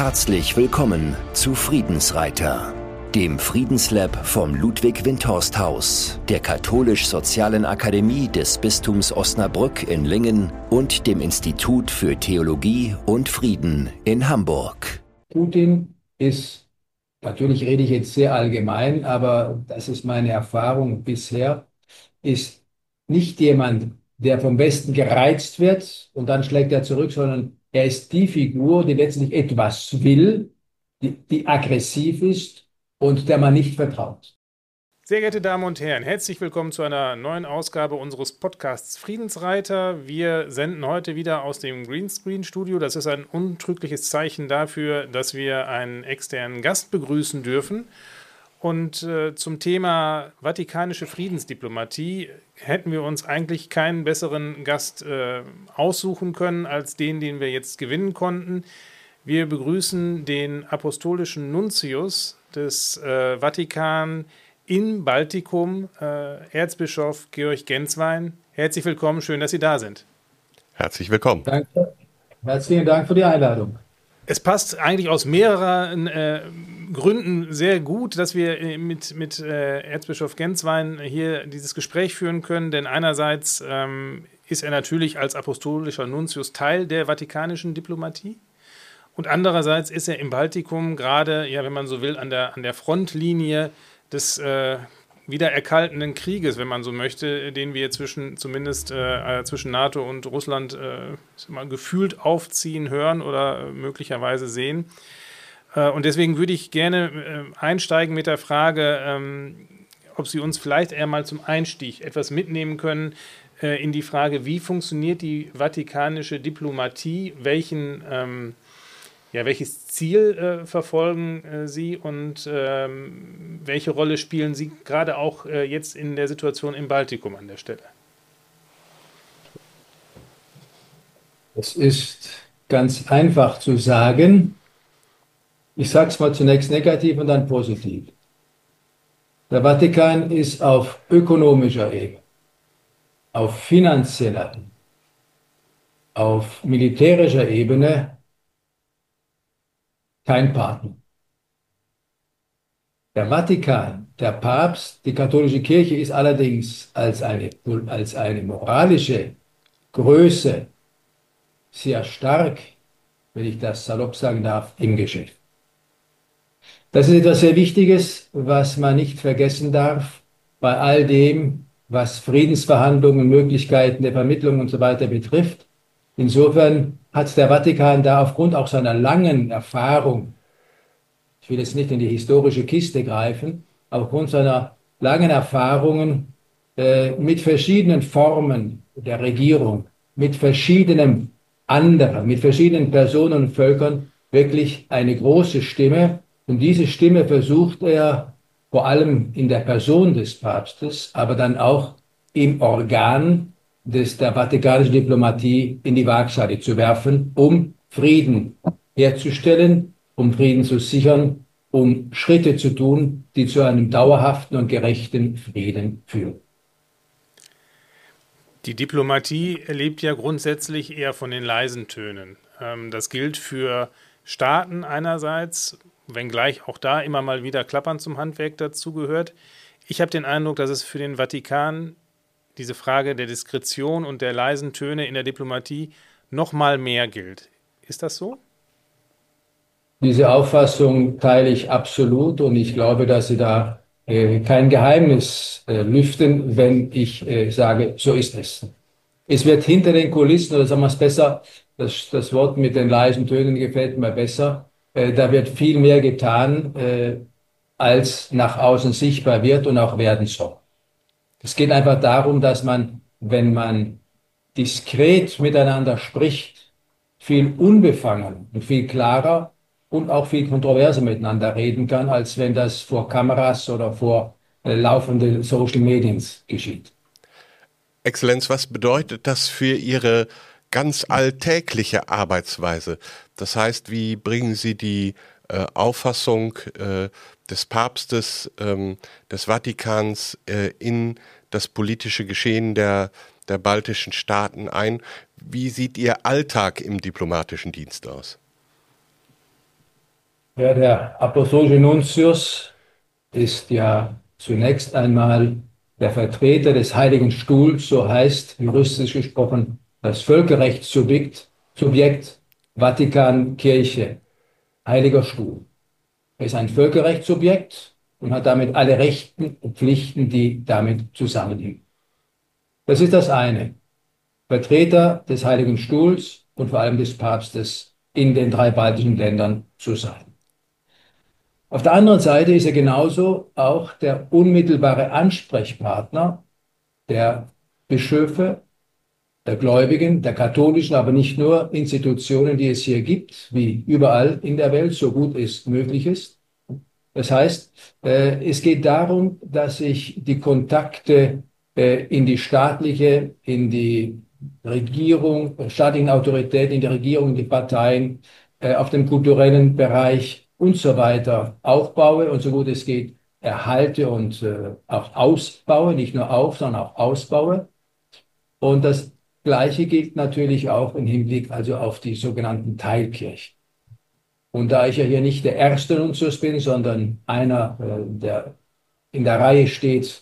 Herzlich willkommen zu Friedensreiter, dem Friedenslab vom Ludwig-Windhorst-Haus, der Katholisch-Sozialen Akademie des Bistums Osnabrück in Lingen und dem Institut für Theologie und Frieden in Hamburg. Putin ist, natürlich rede ich jetzt sehr allgemein, aber das ist meine Erfahrung bisher, ist nicht jemand, der vom Westen gereizt wird und dann schlägt er zurück, sondern er ist die Figur, die letztlich etwas will, die aggressiv ist und der man nicht vertraut. Sehr geehrte Damen und Herren, herzlich willkommen zu einer neuen Ausgabe unseres Podcasts Friedensreiter. Wir senden heute wieder aus dem Greenscreen-Studio. Das ist ein untrügliches Zeichen dafür, dass wir einen externen Gast begrüßen dürfen. Und zum Thema Vatikanische Friedensdiplomatie hätten wir uns eigentlich keinen besseren Gast aussuchen können als den wir jetzt gewinnen konnten. Wir begrüßen den apostolischen Nuntius des Vatikan im Baltikum, Erzbischof Georg Genswein. Herzlich willkommen, schön, dass Sie da sind. Herzlich willkommen. Danke. Herzlichen Dank für die Einladung. Es passt eigentlich aus mehreren Gründen sehr gut, dass wir mit Erzbischof Genswein hier dieses Gespräch führen können, denn einerseits ist er natürlich als apostolischer Nuntius Teil der vatikanischen Diplomatie und andererseits ist er im Baltikum gerade, ja, wenn man so will, an der Frontlinie des wieder erkaltenden Krieges, wenn man so möchte, den wir zumindest zwischen NATO und Russland gefühlt aufziehen, hören oder möglicherweise sehen. Und deswegen würde ich gerne einsteigen mit der Frage, ob Sie uns vielleicht eher mal zum Einstieg etwas mitnehmen können in die Frage, wie funktioniert die vatikanische Diplomatie, welches Ziel verfolgen Sie und welche Rolle spielen Sie gerade auch jetzt in der Situation im Baltikum an der Stelle? Es ist ganz einfach zu sagen. Ich sage es mal zunächst negativ und dann positiv. Der Vatikan ist auf ökonomischer Ebene, auf finanzieller, auf militärischer Ebene kein Partner. Der Vatikan, der Papst, die katholische Kirche ist allerdings als eine moralische Größe sehr stark, wenn ich das salopp sagen darf, im Geschäft. Das ist etwas sehr Wichtiges, was man nicht vergessen darf bei all dem, was Friedensverhandlungen, Möglichkeiten der Vermittlung und so weiter betrifft. Insofern hat der Vatikan da aufgrund auch seiner langen Erfahrung, ich will jetzt nicht in die historische Kiste greifen, aber aufgrund seiner langen Erfahrungen mit verschiedenen Formen der Regierung, mit verschiedenen Personen und Völkern wirklich eine große Stimme. Und diese Stimme versucht er vor allem in der Person des Papstes, aber dann auch im Organ der vatikanischen Diplomatie in die Waagschale zu werfen, um Frieden herzustellen, um Frieden zu sichern, um Schritte zu tun, die zu einem dauerhaften und gerechten Frieden führen. Die Diplomatie lebt ja grundsätzlich eher von den leisen Tönen. Das gilt für Staaten einerseits, wenngleich auch da immer mal wieder Klappern zum Handwerk dazugehört. Ich habe den Eindruck, dass es für den Vatikan diese Frage der Diskretion und der leisen Töne in der Diplomatie noch mal mehr gilt. Ist das so? Diese Auffassung teile ich absolut und ich glaube, dass Sie da kein Geheimnis lüften, wenn ich sage, so ist es. Es wird hinter den Kulissen, oder sagen wir es besser, das Wort mit den leisen Tönen gefällt mir besser, da wird viel mehr getan, als nach außen sichtbar wird und auch werden soll. Es geht einfach darum, dass man, wenn man diskret miteinander spricht, viel unbefangen und viel klarer und auch viel kontroverser miteinander reden kann, als wenn das vor Kameras oder vor laufenden Social Mediens geschieht. Exzellenz, was bedeutet das für Ihre ganz alltägliche Arbeitsweise? Das heißt, wie bringen Sie die Auffassung des Papstes, des Vatikans in das politische Geschehen der baltischen Staaten ein? Wie sieht Ihr Alltag im diplomatischen Dienst aus? Ja, der Apostolische Nuntius ist ja zunächst einmal der Vertreter des Heiligen Stuhls, so heißt juristisch gesprochen das Völkerrechtssubjekt Vatikan, Kirche, Heiliger Stuhl. Er ist ein Völkerrechtssubjekt und hat damit alle Rechten und Pflichten, die damit zusammenhängen. Das ist das eine. Vertreter des Heiligen Stuhls und vor allem des Papstes in den drei baltischen Ländern zu sein. Auf der anderen Seite ist er genauso auch der unmittelbare Ansprechpartner der Bischöfe, der Gläubigen, der katholischen, aber nicht nur Institutionen, die es hier gibt, wie überall in der Welt, so gut es möglich ist. Das heißt, es geht darum, dass sich die Kontakte in die staatliche, in die Regierung, staatlichen Autoritäten, in die Regierung, in die Parteien, auf dem kulturellen Bereich und so weiter aufbaue und so gut es geht erhalte und auch ausbaue, nicht nur auf, sondern auch ausbaue. Und das Gleiche gilt natürlich auch im Hinblick also auf die sogenannten Teilkirchen. Und da ich ja hier nicht der erste Nuntius bin, sondern einer, der in der Reihe steht,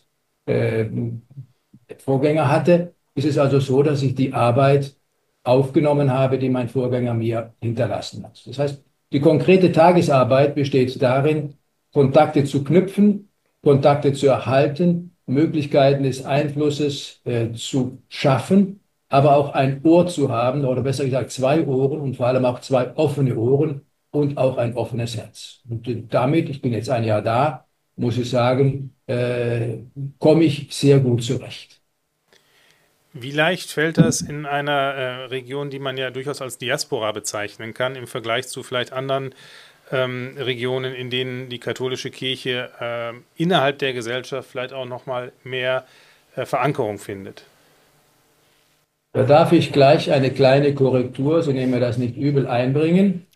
Vorgänger hatte, ist es also so, dass ich die Arbeit aufgenommen habe, die mein Vorgänger mir hinterlassen hat. Das heißt, die konkrete Tagesarbeit besteht darin, Kontakte zu knüpfen, Kontakte zu erhalten, Möglichkeiten des Einflusses zu schaffen, aber auch ein Ohr zu haben, oder besser gesagt zwei Ohren und vor allem auch zwei offene Ohren und auch ein offenes Herz. Und damit, ich bin jetzt ein Jahr da, muss ich sagen, komme ich sehr gut zurecht. Wie leicht fällt das in einer Region, die man ja durchaus als Diaspora bezeichnen kann, im Vergleich zu vielleicht anderen Regionen, in denen die katholische Kirche innerhalb der Gesellschaft vielleicht auch noch mal mehr Verankerung findet? Da darf ich gleich eine kleine Korrektur, so nehmen wir das nicht übel, einbringen.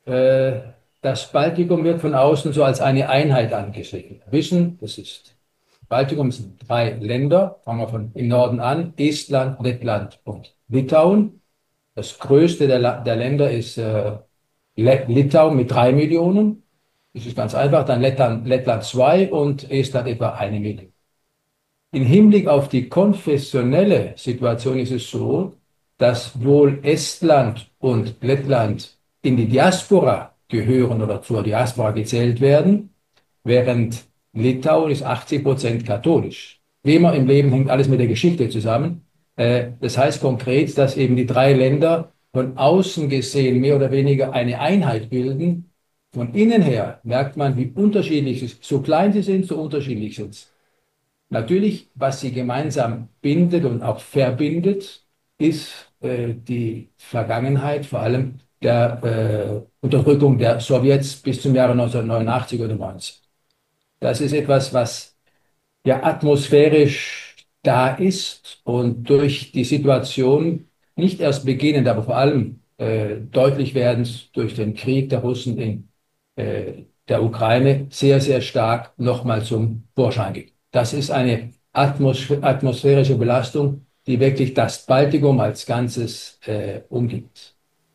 Das Baltikum wird von außen so als eine Einheit angesehen. Wissen, das ist Baltikum sind drei Länder, fangen wir von im Norden an, Estland, Lettland und Litauen. Das größte der Länder ist Litauen mit 3 Millionen. Das ist ganz einfach, dann Lettland 2 und Estland etwa 1 Million. Im Hinblick auf die konfessionelle Situation ist es so, dass wohl Estland und Lettland in die Diaspora gehören oder zur Diaspora gezählt werden, während Litauen ist 80% katholisch. Wie immer im Leben hängt alles mit der Geschichte zusammen. Das heißt konkret, dass eben die drei Länder von außen gesehen mehr oder weniger eine Einheit bilden. Von innen her merkt man, wie unterschiedlich sie sind. So klein sie sind, so unterschiedlich sind sie. Natürlich, was sie gemeinsam bindet und auch verbindet, ist die Vergangenheit, vor allem der Unterdrückung der Sowjets bis zum Jahre 1989 oder 90. Das ist etwas, was ja atmosphärisch da ist und durch die Situation nicht erst beginnend, aber vor allem deutlich werdend durch den Krieg der Russen in der Ukraine sehr, sehr stark nochmal zum Vorschein geht. Das ist eine atmosphärische Belastung, die wirklich das Baltikum als Ganzes umgibt.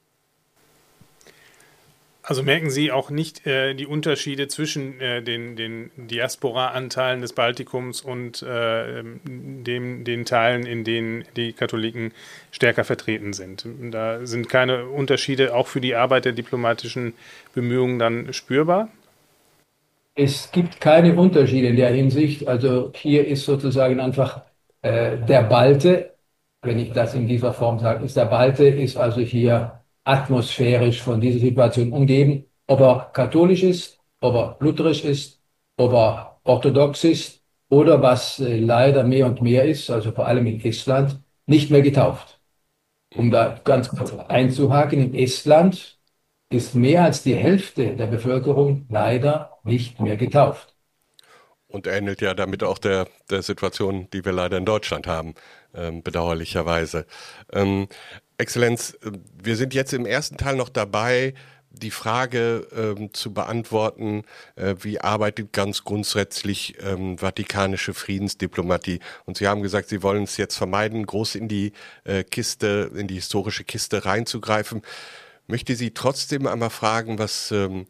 Also merken Sie auch nicht die Unterschiede zwischen den Diaspora-Anteilen des Baltikums und den Teilen, in denen die Katholiken stärker vertreten sind? Da sind keine Unterschiede auch für die Arbeit der diplomatischen Bemühungen dann spürbar? Es gibt keine Unterschiede in der Hinsicht. Also hier ist sozusagen einfach der Balte, wenn ich das in dieser Form sage, ist der Balte, ist also hier atmosphärisch von dieser Situation umgeben. Ob er katholisch ist, ob er lutherisch ist, ob er orthodox ist oder was leider mehr und mehr ist, also vor allem in Estland, nicht mehr getauft. Um da ganz kurz einzuhaken, in Estland ist mehr als die Hälfte der Bevölkerung leider nicht mehr getauft. Und ähnelt ja damit auch der Situation, die wir leider in Deutschland haben, bedauerlicherweise. Exzellenz, wir sind jetzt im ersten Teil noch dabei, die Frage zu beantworten, wie arbeitet ganz grundsätzlich vatikanische Friedensdiplomatie. Und Sie haben gesagt, Sie wollen es jetzt vermeiden, groß in die Kiste, in die historische Kiste reinzugreifen. Möchte Sie trotzdem einmal fragen, was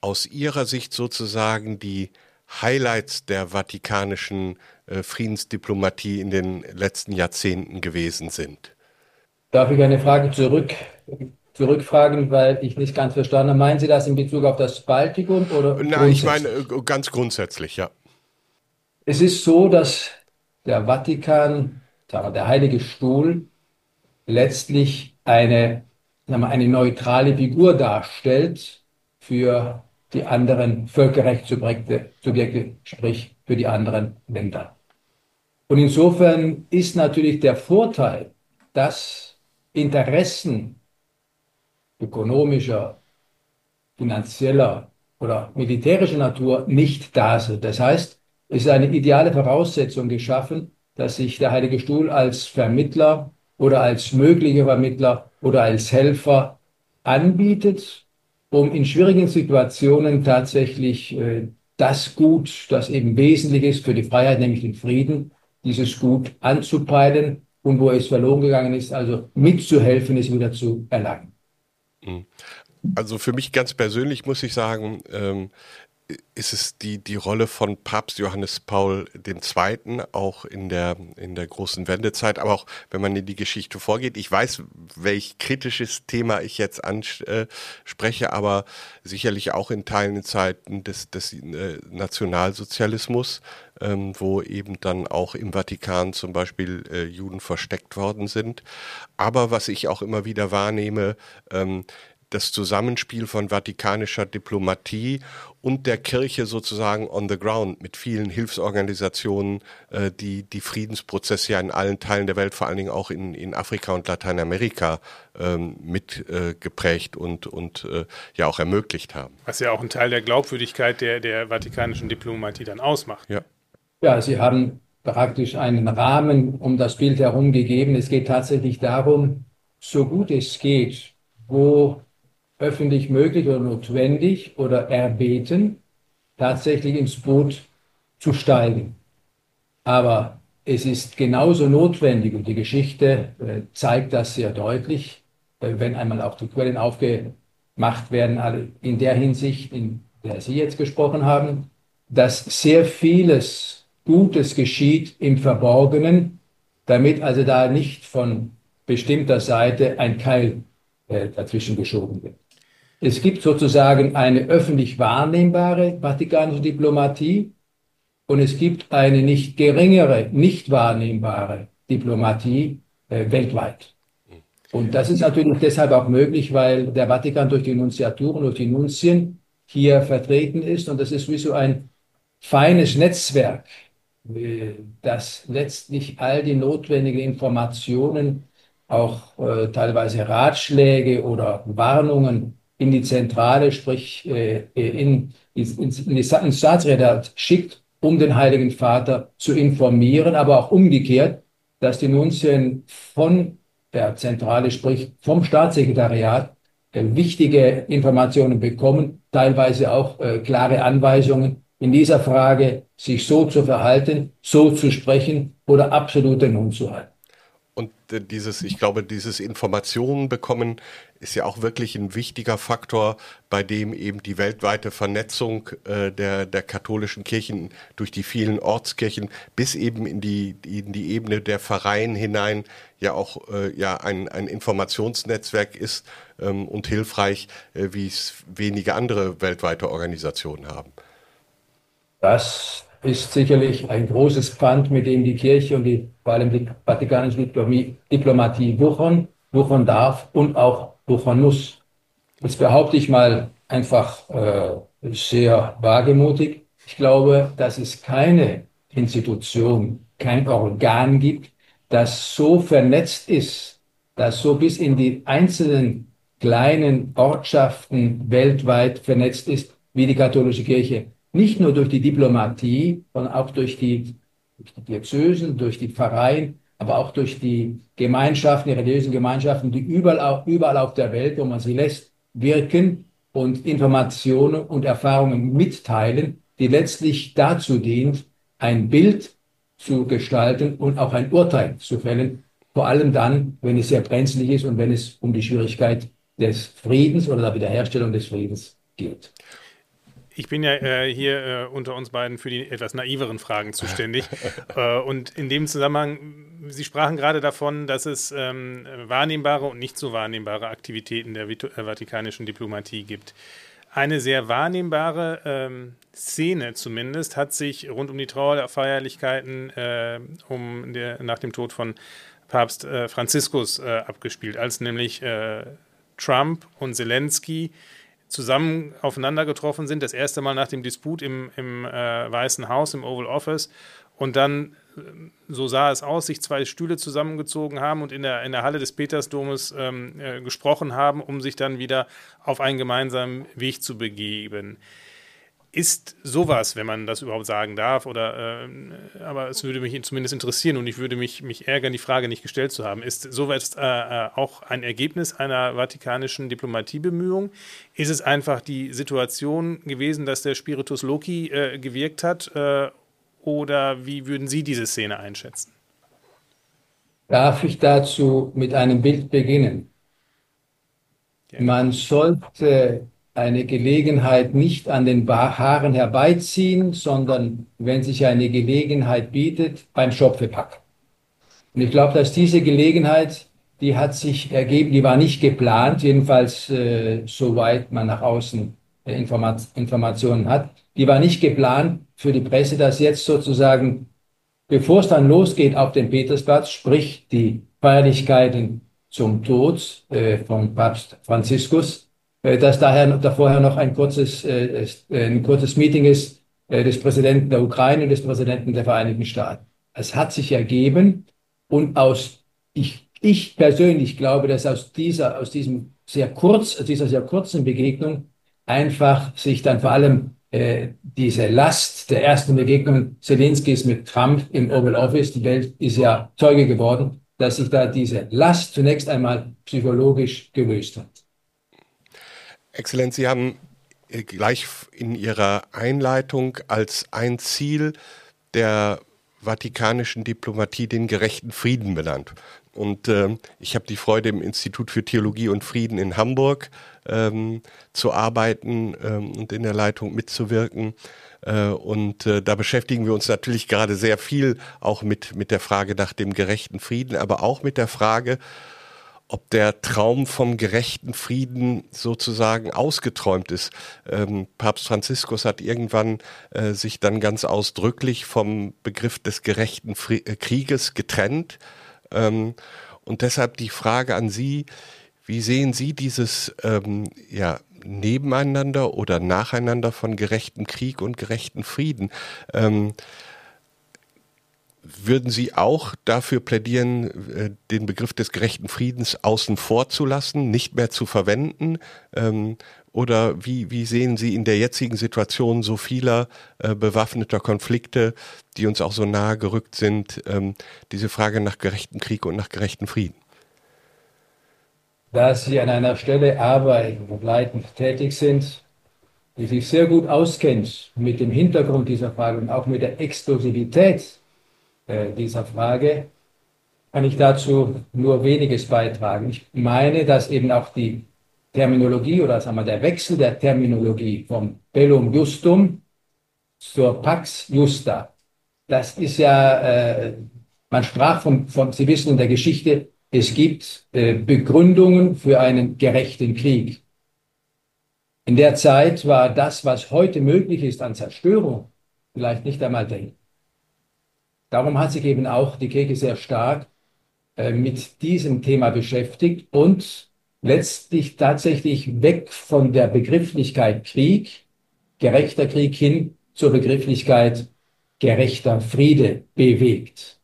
aus Ihrer Sicht sozusagen die Highlights der vatikanischen Friedensdiplomatie in den letzten Jahrzehnten gewesen sind? Darf ich eine Frage zurückfragen, weil ich nicht ganz verstanden habe. Meinen Sie das in Bezug auf das Baltikum oder Na, ich grundsätzlich? meine ganz grundsätzlich, ja. Es ist so, dass der Vatikan, sagen wir, der Heilige Stuhl, letztlich sagen wir, eine neutrale Figur darstellt für die anderen Völkerrechtssubjekte, sprich für die anderen Länder. Und insofern ist natürlich der Vorteil, dass Interessen ökonomischer, finanzieller oder militärischer Natur nicht da sind. Das heißt, es ist eine ideale Voraussetzung geschaffen, dass sich der Heilige Stuhl als Vermittler oder als möglicher Vermittler oder als Helfer anbietet, um in schwierigen Situationen tatsächlich das Gut, das eben wesentlich ist für die Freiheit, nämlich den Frieden, dieses Gut anzupeilen und wo es verloren gegangen ist, also mitzuhelfen, es wieder zu erlangen. Also für mich ganz persönlich muss ich sagen, ist es die Rolle von Papst Johannes Paul II. Auch in der großen Wendezeit, aber auch wenn man in die Geschichte vorgeht. Ich weiß, welch kritisches Thema ich jetzt anspreche, aber sicherlich auch in Teilen in Zeiten des Nationalsozialismus, wo eben dann auch im Vatikan zum Beispiel Juden versteckt worden sind. Aber was ich auch immer wieder wahrnehme, das Zusammenspiel von vatikanischer Diplomatie und der Kirche sozusagen on the ground mit vielen Hilfsorganisationen, die Friedensprozesse ja in allen Teilen der Welt, vor allen Dingen auch in Afrika und Lateinamerika mit geprägt und ja auch ermöglicht haben. Was ja auch ein Teil der Glaubwürdigkeit der vatikanischen Diplomatie dann ausmacht. Ja. Ja, Sie haben praktisch einen Rahmen um das Bild herum gegeben. Es geht tatsächlich darum, so gut es geht, wo öffentlich möglich oder notwendig oder erbeten, tatsächlich ins Boot zu steigen. Aber es ist genauso notwendig, und die Geschichte zeigt das sehr deutlich, wenn einmal auch die Quellen aufgemacht werden, alle in der Hinsicht, in der Sie jetzt gesprochen haben, dass sehr vieles Gutes geschieht im Verborgenen, damit also da nicht von bestimmter Seite ein Keil dazwischen geschoben wird. Es gibt sozusagen eine öffentlich wahrnehmbare vatikanische Diplomatie und es gibt eine nicht geringere, nicht wahrnehmbare Diplomatie weltweit. Und das ist natürlich deshalb auch möglich, weil der Vatikan durch die Nunziaturen, durch die Nunzien hier vertreten ist. Und das ist wie so ein feines Netzwerk, das letztlich all die notwendigen Informationen, auch teilweise Ratschläge oder Warnungen in die Zentrale, sprich ins Staatsredat schickt, um den Heiligen Vater zu informieren, aber auch umgekehrt, dass die Nunzien von der Zentrale, sprich vom Staatssekretariat, wichtige Informationen bekommen, teilweise auch klare Anweisungen in dieser Frage, sich so zu verhalten, so zu sprechen oder absolut den Mund zu halten. Und ich glaube, dieses Informationen bekommen ist ja auch wirklich ein wichtiger Faktor, bei dem eben die weltweite Vernetzung der katholischen Kirchen durch die vielen Ortskirchen bis eben in die Ebene der Pfarreien hinein ja auch ein Informationsnetzwerk ist und hilfreich, wie es wenige andere weltweite Organisationen haben. Das ist sicherlich ein großes Pfand, mit dem die Kirche und vor allem die vatikanische Diplomatie wuchern darf und auch wuchern muss. Jetzt behaupte ich mal einfach sehr wagemutig. Ich glaube, dass es keine Institution, kein Organ gibt, das so vernetzt ist, das so bis in die einzelnen kleinen Ortschaften weltweit vernetzt ist, wie die katholische Kirche. Nicht nur durch die Diplomatie, sondern auch durch die Diözesen, durch die Pfarreien, aber auch durch die Gemeinschaften, die religiösen Gemeinschaften, die überall auf der Welt, wo man sie lässt, wirken und Informationen und Erfahrungen mitteilen, die letztlich dazu dient, ein Bild zu gestalten und auch ein Urteil zu fällen, vor allem dann, wenn es sehr brenzlig ist und wenn es um die Schwierigkeit des Friedens oder der Wiederherstellung des Friedens geht. Ich bin ja hier unter uns beiden für die etwas naiveren Fragen zuständig. Und in dem Zusammenhang, Sie sprachen gerade davon, dass es wahrnehmbare und nicht so wahrnehmbare Aktivitäten der vatikanischen Diplomatie gibt. Eine sehr wahrnehmbare Szene zumindest hat sich rund um die Trauerfeierlichkeiten nach dem Tod von Papst Franziskus abgespielt, als nämlich Trump und Zelensky zusammen aufeinander getroffen sind, das erste Mal nach dem Disput im Weißen Haus, im Oval Office, und dann, so sah es aus, sich zwei Stühle zusammengezogen haben und in der Halle des Petersdomes gesprochen haben, um sich dann wieder auf einen gemeinsamen Weg zu begeben. Ist sowas, wenn man das überhaupt sagen darf, aber es würde mich zumindest interessieren und ich würde mich ärgern, die Frage nicht gestellt zu haben, ist sowas auch ein Ergebnis einer vatikanischen Diplomatiebemühung? Ist es einfach die Situation gewesen, dass der Spiritus Loci gewirkt hat, oder wie würden Sie diese Szene einschätzen? Darf ich dazu mit einem Bild beginnen? Man sollte eine Gelegenheit nicht an den Haaren herbeiziehen, sondern wenn sich eine Gelegenheit bietet, beim Schopfe packen. Und ich glaube, dass diese Gelegenheit, die hat sich ergeben, die war nicht geplant, jedenfalls soweit man nach außen Informationen hat. Die war nicht geplant für die Presse, dass jetzt sozusagen, bevor es dann losgeht auf dem Petersplatz, sprich die Feierlichkeiten zum Tod von Papst Franziskus, dass davorher noch ein kurzes Meeting ist des Präsidenten der Ukraine und des Präsidenten der Vereinigten Staaten. Es hat sich ergeben und ich persönlich glaube, dass aus dieser sehr kurzen Begegnung einfach sich dann vor allem diese Last der ersten Begegnung Zelenskys mit Trump im Oval Office, die Welt ist ja Zeuge geworden, dass sich da diese Last zunächst einmal psychologisch gelöst hat. Exzellenz, Sie haben gleich in Ihrer Einleitung als ein Ziel der vatikanischen Diplomatie den gerechten Frieden benannt. Und ich habe die Freude, im Institut für Theologie und Frieden in Hamburg zu arbeiten und in der Leitung mitzuwirken. Und da beschäftigen wir uns natürlich gerade sehr viel auch mit der Frage nach dem gerechten Frieden, aber auch mit der Frage, ob der Traum vom gerechten Frieden sozusagen ausgeträumt ist. Papst Franziskus hat irgendwann sich dann ganz ausdrücklich vom Begriff des gerechten Krieges getrennt. Und deshalb die Frage an Sie, wie sehen Sie dieses Nebeneinander oder Nacheinander von gerechtem Krieg und gerechten Frieden? Würden Sie auch dafür plädieren, den Begriff des gerechten Friedens außen vor zu lassen, nicht mehr zu verwenden? Oder wie sehen Sie in der jetzigen Situation so vieler bewaffneter Konflikte, die uns auch so nahe gerückt sind, diese Frage nach gerechtem Krieg und nach gerechtem Frieden? Da Sie an einer Stelle arbeiten und leitend tätig sind, die sich sehr gut auskennt mit dem Hintergrund dieser Frage und auch mit der Exklusivität dieser Frage, kann ich dazu nur weniges beitragen. Ich meine, dass eben auch die Terminologie oder sagen wir der Wechsel der Terminologie vom Bellum Justum zur Pax Justa, das ist ja, man sprach Sie wissen in der Geschichte, es gibt Begründungen für einen gerechten Krieg. In der Zeit war das, was heute möglich ist an Zerstörung, vielleicht nicht einmal denkbar. Darum hat sich eben auch die Kirche sehr stark mit diesem Thema beschäftigt und letztlich tatsächlich weg von der Begrifflichkeit Krieg, gerechter Krieg hin zur Begrifflichkeit gerechter Friede bewegt.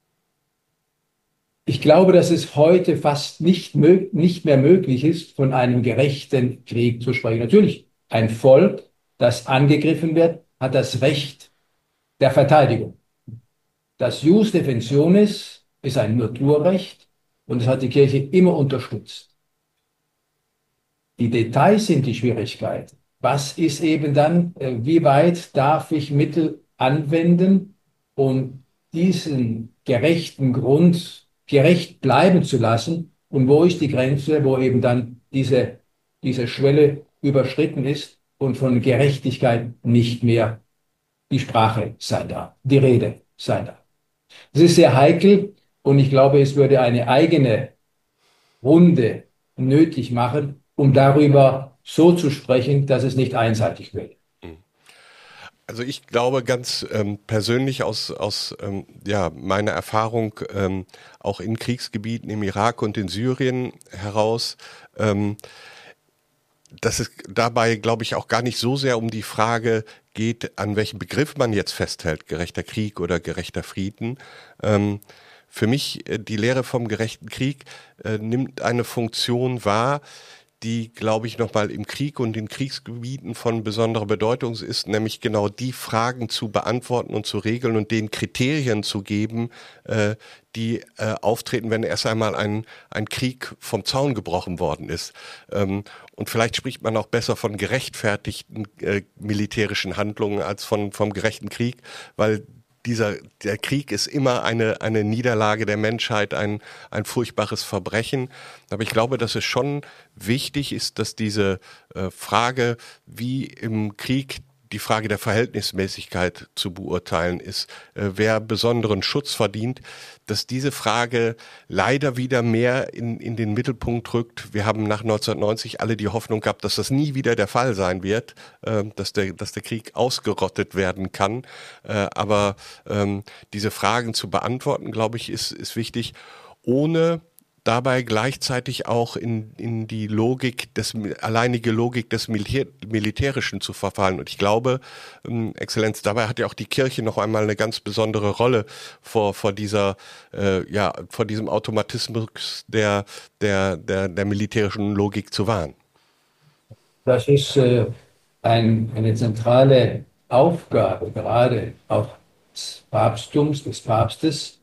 Ich glaube, dass es heute fast nicht mehr möglich ist, von einem gerechten Krieg zu sprechen. Natürlich, ein Volk, das angegriffen wird, hat das Recht der Verteidigung. Das Ius Defensionis ist ein Naturrecht und das hat die Kirche immer unterstützt. Die Details sind die Schwierigkeit. Was ist eben dann, wie weit darf ich Mittel anwenden, um diesen gerechten Grund gerecht bleiben zu lassen? Und wo ist die Grenze, wo eben dann diese Schwelle überschritten ist und von Gerechtigkeit nicht mehr die Sprache sein darf, die Rede sein darf. Das ist sehr heikel und ich glaube, es würde eine eigene Runde nötig machen, um darüber so zu sprechen, dass es nicht einseitig wird. Also ich glaube ganz persönlich aus ja, meiner Erfahrung auch in Kriegsgebieten im Irak und in Syrien heraus, dass es dabei, glaube ich, auch gar nicht so sehr um die Frage geht, an welchem Begriff man jetzt festhält, gerechter Krieg oder gerechter Frieden. Für mich, die Lehre vom gerechten Krieg nimmt eine Funktion wahr, die, glaube ich, nochmal im Krieg und in Kriegsgebieten von besonderer Bedeutung ist, nämlich genau die Fragen zu beantworten und zu regeln und den Kriterien zu geben, die auftreten, wenn erst einmal ein Krieg vom Zaun gebrochen worden ist. Und vielleicht spricht man auch besser von gerechtfertigten militärischen Handlungen als vom gerechten Krieg, weil der Krieg ist immer eine Niederlage der Menschheit, ein furchtbares Verbrechen. Aber ich glaube, dass es schon wichtig ist, dass diese Frage, wie im Krieg die Frage der Verhältnismäßigkeit zu beurteilen ist, wer besonderen Schutz verdient, dass diese Frage leider wieder mehr in den Mittelpunkt rückt. Wir haben nach 1990 alle die Hoffnung gehabt, dass das nie wieder der Fall sein wird, dass der Krieg ausgerottet werden kann. Aber diese Fragen zu beantworten, glaube ich, ist wichtig, ohne dabei gleichzeitig auch in die alleinige Logik des Militärischen zu verfallen. Und ich glaube, Exzellenz, dabei hat ja auch die Kirche noch einmal eine ganz besondere Rolle vor diesem Automatismus der militärischen Logik zu wahren. Das ist eine zentrale Aufgabe, gerade auch des Papsttums, des Papstes.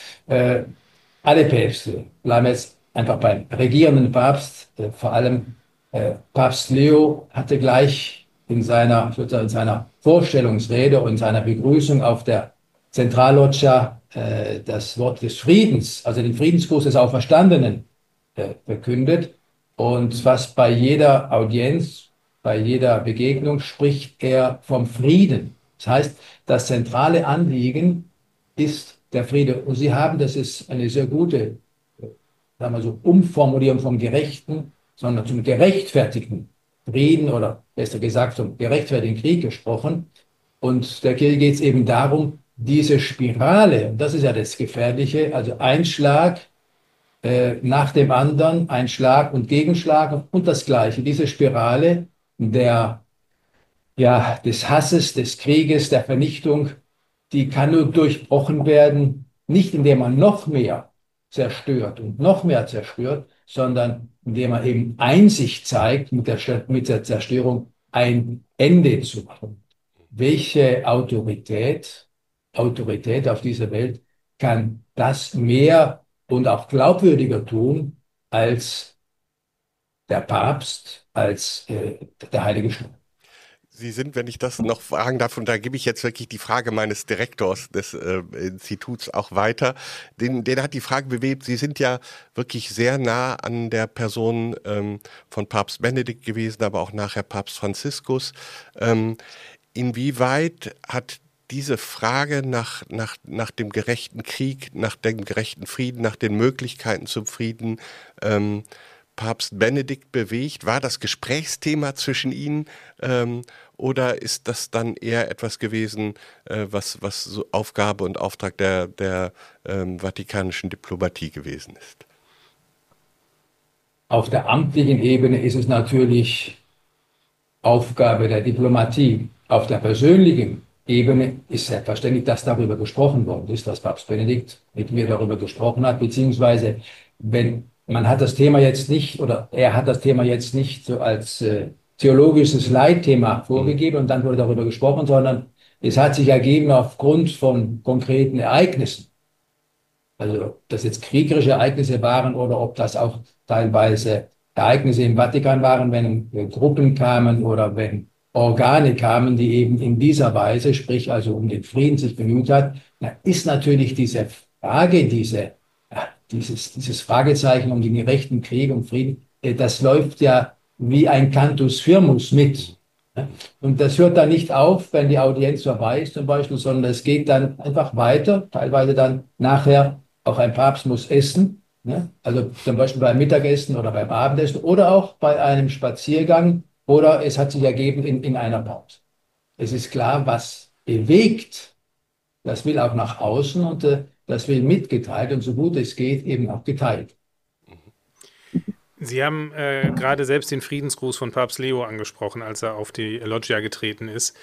Alle Päpste, bleiben jetzt einfach beim regierenden Papst, vor allem Papst Leo hatte gleich in seiner Vorstellungsrede und seiner Begrüßung auf der Zentralloggia das Wort des Friedens, also den Friedensgruß des Auferstandenen, verkündet. Und fast bei jeder Audienz, bei jeder Begegnung spricht er vom Frieden. Das heißt, das zentrale Anliegen ist der Friede. Und Sie haben, das ist eine sehr gute, sagen wir so, Umformulierung vom gerechten, sondern zum gerechtfertigten Frieden oder besser gesagt zum gerechtfertigten Krieg gesprochen. Und der Kirche geht es eben darum, diese Spirale, und das ist ja das Gefährliche, also ein Schlag nach dem anderen, ein Schlag und Gegenschlag und das Gleiche, diese Spirale des Hasses, des Krieges, der Vernichtung, die kann nur durchbrochen werden, nicht indem man noch mehr zerstört und noch mehr zerstört, sondern indem man eben Einsicht zeigt, mit der Zerstörung ein Ende zu machen. Welche Autorität auf dieser Welt kann das mehr und auch glaubwürdiger tun als der Papst, als der Heilige Stuhl? Sie sind, wenn ich das noch fragen darf, und da gebe ich jetzt wirklich die Frage meines Direktors des Instituts auch weiter, den hat die Frage bewegt, Sie sind ja wirklich sehr nah an der Person von Papst Benedikt gewesen, aber auch nachher Papst Franziskus. Inwieweit hat diese Frage nach dem gerechten Krieg, nach dem gerechten Frieden, nach den Möglichkeiten zum Frieden Papst Benedikt bewegt? War das Gesprächsthema zwischen Ihnen oder ist das dann eher etwas gewesen, was so Aufgabe und Auftrag der vatikanischen Diplomatie gewesen ist? Auf der amtlichen Ebene ist es natürlich Aufgabe der Diplomatie. Auf der persönlichen Ebene ist selbstverständlich, dass darüber gesprochen worden ist, dass Papst Benedikt mit mir darüber gesprochen hat, beziehungsweise man hat das Thema jetzt nicht, oder er hat das Thema jetzt nicht so als theologisches Leitthema vorgegeben und dann wurde darüber gesprochen, sondern es hat sich ergeben aufgrund von konkreten Ereignissen. Also ob das jetzt kriegerische Ereignisse waren oder ob das auch teilweise Ereignisse im Vatikan waren, wenn Gruppen kamen oder wenn Organe kamen, die eben in dieser Weise, sprich also um den Frieden sich bemüht hat, dann ist natürlich diese Frage, dieses Fragezeichen um den gerechten Krieg und Frieden, das läuft ja wie ein Cantus firmus mit. Und das hört dann nicht auf, wenn die Audienz vorbei ist zum Beispiel, sondern es geht dann einfach weiter, teilweise dann nachher auch ein Papst muss essen, ne? Also zum Beispiel beim Mittagessen oder beim Abendessen oder auch bei einem Spaziergang oder es hat sich ergeben in einer Pause. Es ist klar, was bewegt, das will auch nach außen und das will mitgeteilt und so gut es geht eben auch geteilt. Sie haben gerade selbst den Friedensgruß von Papst Leo angesprochen, als er auf die Loggia getreten ist.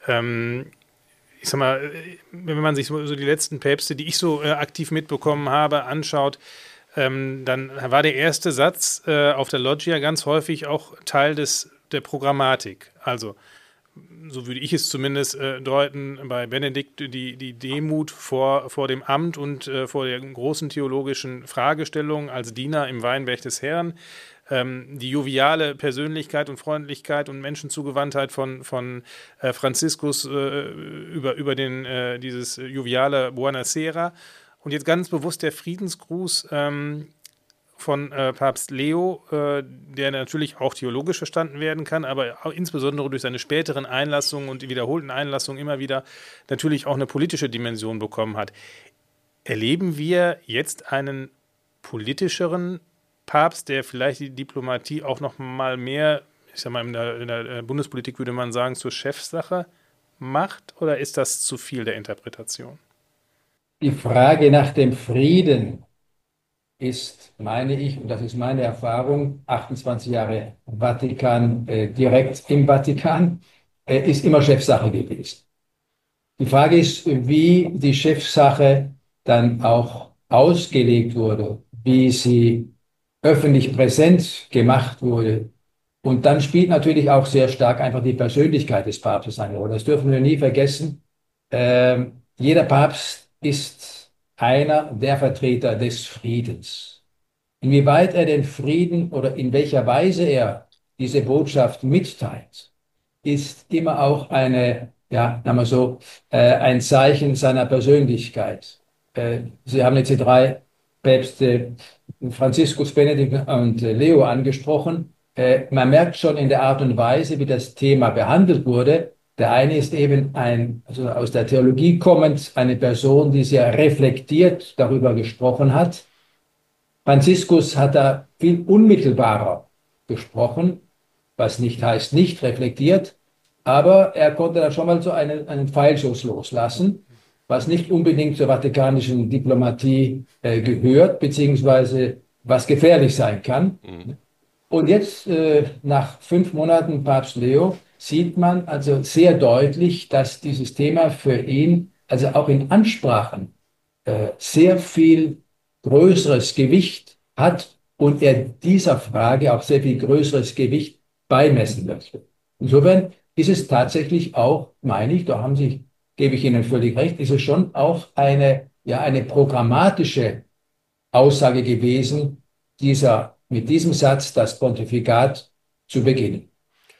Ich sag mal, wenn man sich so die letzten Päpste, die ich so aktiv mitbekommen habe, anschaut, dann war der erste Satz auf der Loggia ganz häufig auch Teil der Programmatik. Also, so würde ich es zumindest deuten, bei Benedikt die Demut vor dem Amt und vor der großen theologischen Fragestellung als Diener im Weinberg des Herrn, die joviale Persönlichkeit und Freundlichkeit und Menschenzugewandtheit von Franziskus über dieses joviale Buonasera und jetzt ganz bewusst der Friedensgruß von Papst Leo, der natürlich auch theologisch verstanden werden kann, aber auch insbesondere durch seine späteren Einlassungen und die wiederholten Einlassungen immer wieder natürlich auch eine politische Dimension bekommen hat. Erleben wir jetzt einen politischeren Papst, der vielleicht die Diplomatie auch noch mal mehr, ich sag mal, in der Bundespolitik würde man sagen, zur Chefsache macht, oder ist das zu viel der Interpretation? Die Frage nach dem Frieden ist, meine ich, und das ist meine Erfahrung, 28 Jahre Vatikan, direkt im Vatikan, ist immer Chefsache gewesen. Die Frage ist, wie die Chefsache dann auch ausgelegt wurde, wie sie öffentlich präsent gemacht wurde. Und dann spielt natürlich auch sehr stark einfach die Persönlichkeit des Papstes eine Rolle. Das dürfen wir nie vergessen. Jeder Papst ist einer der Vertreter des Friedens. Inwieweit er den Frieden oder in welcher Weise er diese Botschaft mitteilt, ist immer auch ja, sagen wir so, ein Zeichen seiner Persönlichkeit. Sie haben jetzt die drei Päpste, Franziskus, Benedikt und Leo angesprochen. Man merkt schon in der Art und Weise, wie das Thema behandelt wurde. Der eine ist eben also aus der Theologie kommend, eine Person, die sehr reflektiert darüber gesprochen hat. Franziskus hat da viel unmittelbarer gesprochen, was nicht heißt, nicht reflektiert, aber er konnte da schon mal so einen Pfeilschuss loslassen, was nicht unbedingt zur vatikanischen Diplomatie gehört, beziehungsweise was gefährlich sein kann. Und jetzt, nach 5 Monaten Papst Leo, sieht man also sehr deutlich, dass dieses Thema für ihn, also auch in Ansprachen, sehr viel größeres Gewicht hat und er dieser Frage auch sehr viel größeres Gewicht beimessen möchte. Insofern ist es tatsächlich auch, meine ich, gebe ich Ihnen völlig recht, ist es schon auch ja, eine programmatische Aussage gewesen, mit diesem Satz das Pontifikat zu beginnen.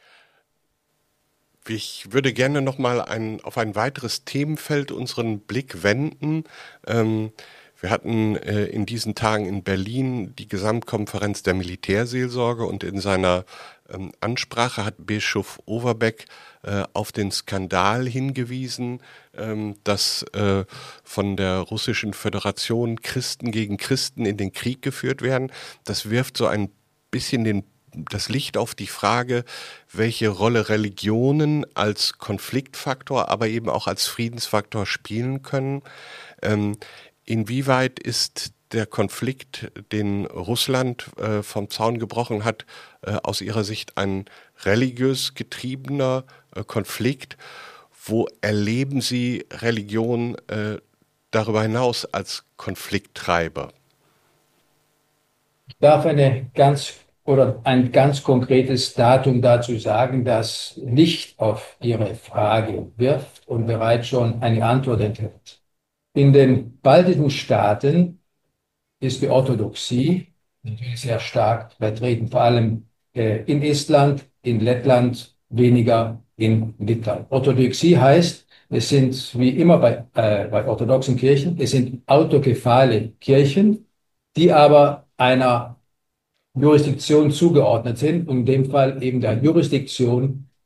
Ich würde gerne noch mal auf ein weiteres Themenfeld unseren Blick wenden. Wir hatten in diesen Tagen in Berlin die Gesamtkonferenz der Militärseelsorge und in seiner Ansprache hat Bischof Overbeck auf den Skandal hingewiesen, dass von der Russischen Föderation Christen gegen Christen in den Krieg geführt werden. Das wirft so ein bisschen das Licht auf die Frage, welche Rolle Religionen als Konfliktfaktor, aber eben auch als Friedensfaktor spielen können. Inwieweit ist der Konflikt, den Russland vom Zaun gebrochen hat, aus Ihrer Sicht ein religiös getriebener Konflikt? Wo erleben Sie Religion darüber hinaus als Konflikttreiber? Ich darf ein ganz konkretes Datum dazu sagen, das Licht auf Ihre Frage wirft und bereits schon eine Antwort enthält. In den baltischen Staaten ist die Orthodoxie natürlich sehr stark vertreten, vor allem in Estland, in Lettland, weniger in Litauen. Orthodoxie heißt, es sind wie immer bei orthodoxen Kirchen, es sind autokephale Kirchen, die aber einer Jurisdiktion zugeordnet sind, und in dem Fall eben der Jurisdiktion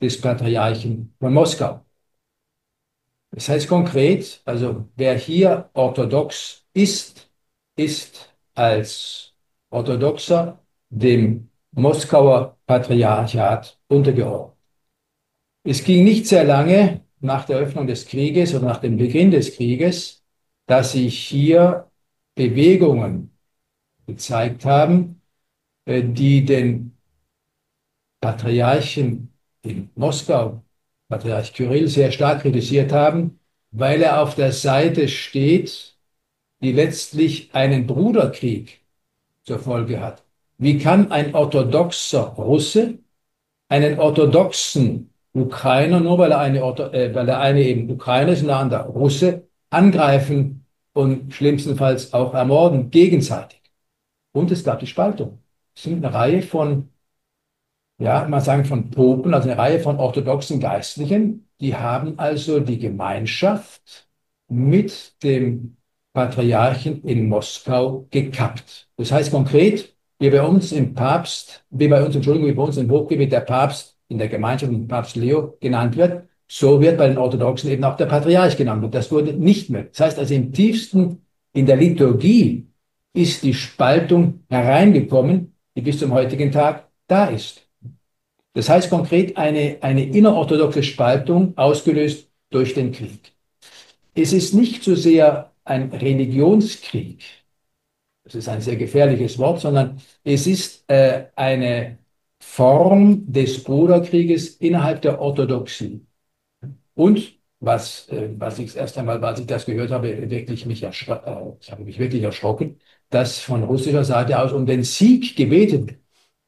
des Patriarchen von Moskau. Das heißt konkret, also wer hier orthodox ist, ist als Orthodoxer dem Moskauer Patriarchat untergeordnet. Es ging nicht sehr lange nach der Eröffnung des Krieges oder nach dem Beginn des Krieges, dass sich hier Bewegungen gezeigt haben, die den Patriarchen in Moskau, Patriarch Kyrill, sehr stark kritisiert haben, weil er auf der Seite steht, die letztlich einen Bruderkrieg zur Folge hat. Wie kann ein orthodoxer Russe einen orthodoxen Ukrainer, nur weil der eine eben Ukrainer ist und der andere Russe, angreifen und schlimmstenfalls auch ermorden, gegenseitig? Und es gab die Spaltung. Es sind eine Reihe von, ja, man sagen von Popen, also eine Reihe von orthodoxen Geistlichen, die haben also die Gemeinschaft mit dem Patriarchen in Moskau gekappt. Das heißt konkret, wie bei uns im Hochgebet der Papst in der Gemeinschaft mit Papst Leo genannt wird, so wird bei den Orthodoxen eben auch der Patriarch genannt. Und das wurde nicht mehr. Das heißt also im tiefsten, in der Liturgie ist die Spaltung hereingekommen, die bis zum heutigen Tag da ist. Das heißt konkret eine innerorthodoxe Spaltung, ausgelöst durch den Krieg. Es ist nicht so sehr ein Religionskrieg, das ist ein sehr gefährliches Wort, sondern es ist eine Form des Bruderkrieges innerhalb der Orthodoxie. Und was ich erst einmal, als ich das gehört habe, ich habe mich wirklich erschrocken, dass von russischer Seite aus um den Sieg gebetet wird.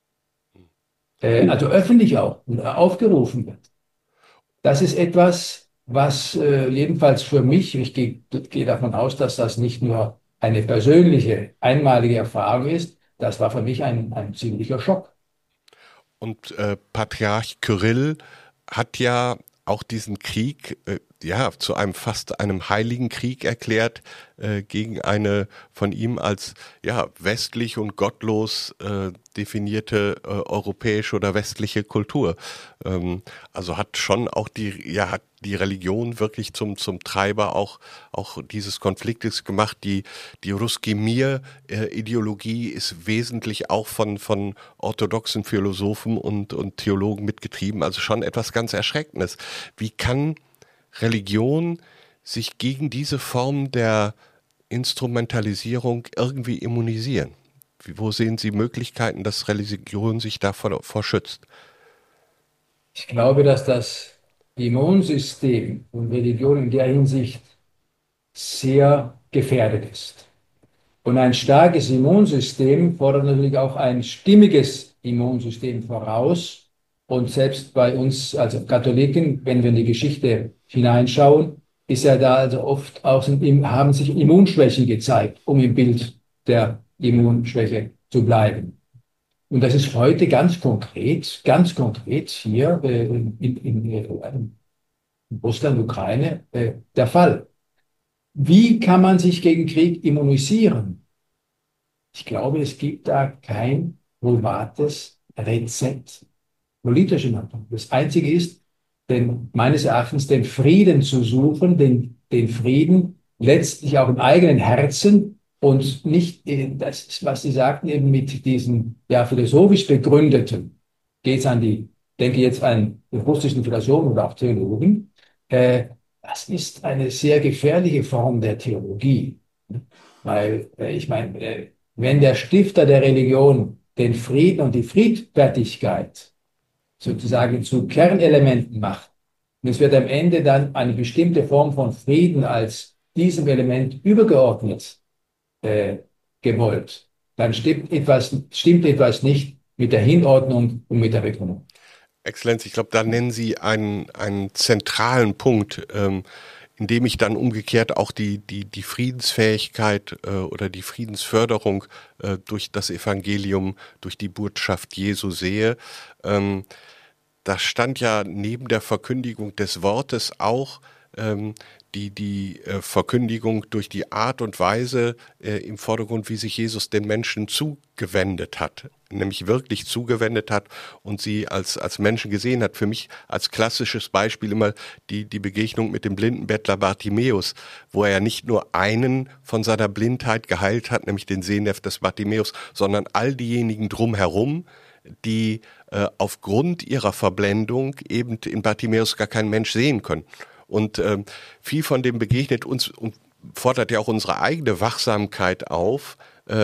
Also öffentlich auch aufgerufen wird. Das ist etwas, was jedenfalls für mich, ich gehe davon aus, dass das nicht nur eine persönliche, einmalige Erfahrung ist, das war für mich ein ziemlicher Schock. Und Patriarch Kyrill hat ja auch diesen Krieg zu einem heiligen Krieg erklärt gegen eine von ihm als westlich und gottlos definierte europäische oder westliche Kultur. Also hat schon auch hat die Religion wirklich zum Treiber auch dieses Konfliktes gemacht. Die Russki Mir-Ideologie ist wesentlich auch von orthodoxen Philosophen und Theologen mitgetrieben. Also schon etwas ganz Erschreckendes. Wie kann Religion sich gegen diese Form der Instrumentalisierung irgendwie immunisieren? Wo sehen Sie Möglichkeiten, dass Religion sich davor schützt? Ich glaube, dass das Immunsystem und Religion in der Hinsicht sehr gefährdet ist. Und ein starkes Immunsystem fordert natürlich auch ein stimmiges Immunsystem voraus. Und selbst bei uns, also Katholiken, wenn wir in die Geschichte hineinschauen, ist ja da also oft auch haben sich Immunschwächen gezeigt, um im Bild der Immunschwäche zu bleiben. Und das ist heute ganz konkret hier in Russland, Ukraine der Fall. Wie kann man sich gegen Krieg immunisieren? Ich glaube, es gibt da kein probates Rezept politischer Natur. Das Einzige ist, meines Erachtens den Frieden zu suchen, den Frieden letztlich auch im eigenen Herzen und nicht, das ist, was Sie sagten, eben mit diesen philosophisch begründeten, denke jetzt an die russischen Philosophen oder auch Theologen, das ist eine sehr gefährliche Form der Theologie. Weil, ich meine, wenn der Stifter der Religion den Frieden und die Friedfertigkeit sozusagen zu Kernelementen macht, und es wird am Ende dann eine bestimmte Form von Frieden als diesem Element übergeordnet gewollt, dann stimmt etwas nicht mit der Hinordnung und mit der Begründung. Exzellenz, ich glaube, da nennen Sie einen zentralen Punkt, in dem ich dann umgekehrt auch die Friedensfähigkeit oder die Friedensförderung durch das Evangelium, durch die Botschaft Jesu sehe. Da stand ja neben der Verkündigung des Wortes auch die Verkündigung durch die Art und Weise im Vordergrund, wie sich Jesus den Menschen zugewendet hat, nämlich wirklich zugewendet hat und sie als Menschen gesehen hat. Für mich als klassisches Beispiel immer die Begegnung mit dem blinden Bettler Bartimäus, wo er ja nicht nur einen von seiner Blindheit geheilt hat, nämlich den Sehnerv des Bartimäus, sondern all diejenigen drumherum, die aufgrund ihrer Verblendung eben in Bartimäus gar kein Mensch sehen können. Und viel von dem begegnet uns und fordert ja auch unsere eigene Wachsamkeit auf,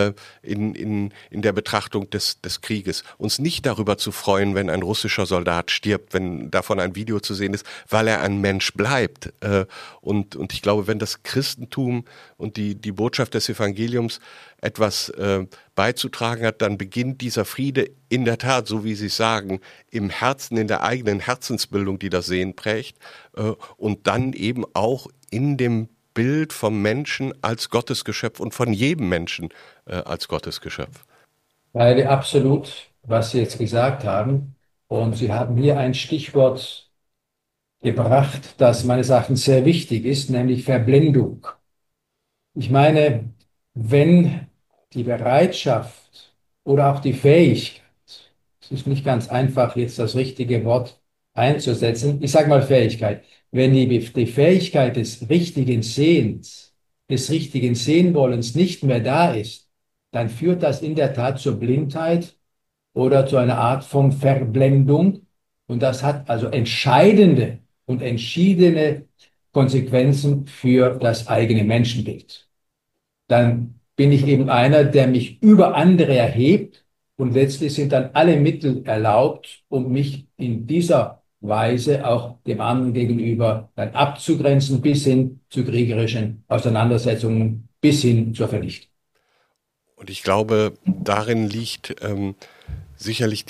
in der Betrachtung des Krieges. Uns nicht darüber zu freuen, wenn ein russischer Soldat stirbt, wenn davon ein Video zu sehen ist, weil er ein Mensch bleibt. Und ich glaube, wenn das Christentum und die Botschaft des Evangeliums etwas beizutragen hat, dann beginnt dieser Friede in der Tat, so wie Sie sagen, im Herzen, in der eigenen Herzensbildung, die das Sehen prägt, und dann eben auch in dem Bild vom Menschen als Gottesgeschöpf und von jedem Menschen als Gottesgeschöpf. Beide absolut, was Sie jetzt gesagt haben. Und Sie haben hier ein Stichwort gebracht, das meines Erachtens sehr wichtig ist, nämlich Verblendung. Ich meine, wenn die Bereitschaft oder auch die Fähigkeit, es ist nicht ganz einfach, jetzt das richtige Wort einzusetzen, ich sage mal Fähigkeit, wenn die Fähigkeit des richtigen Sehens, des richtigen Sehenwollens nicht mehr da ist, dann führt das in der Tat zur Blindheit oder zu einer Art von Verblendung. Und das hat also entscheidende und entschiedene Konsequenzen für das eigene Menschenbild. Dann bin ich eben einer, der mich über andere erhebt und letztlich sind dann alle Mittel erlaubt, um mich in dieser Weise auch dem anderen gegenüber dann abzugrenzen, bis hin zu kriegerischen Auseinandersetzungen, bis hin zur Vernichtung. Und ich glaube, darin liegt sicherlich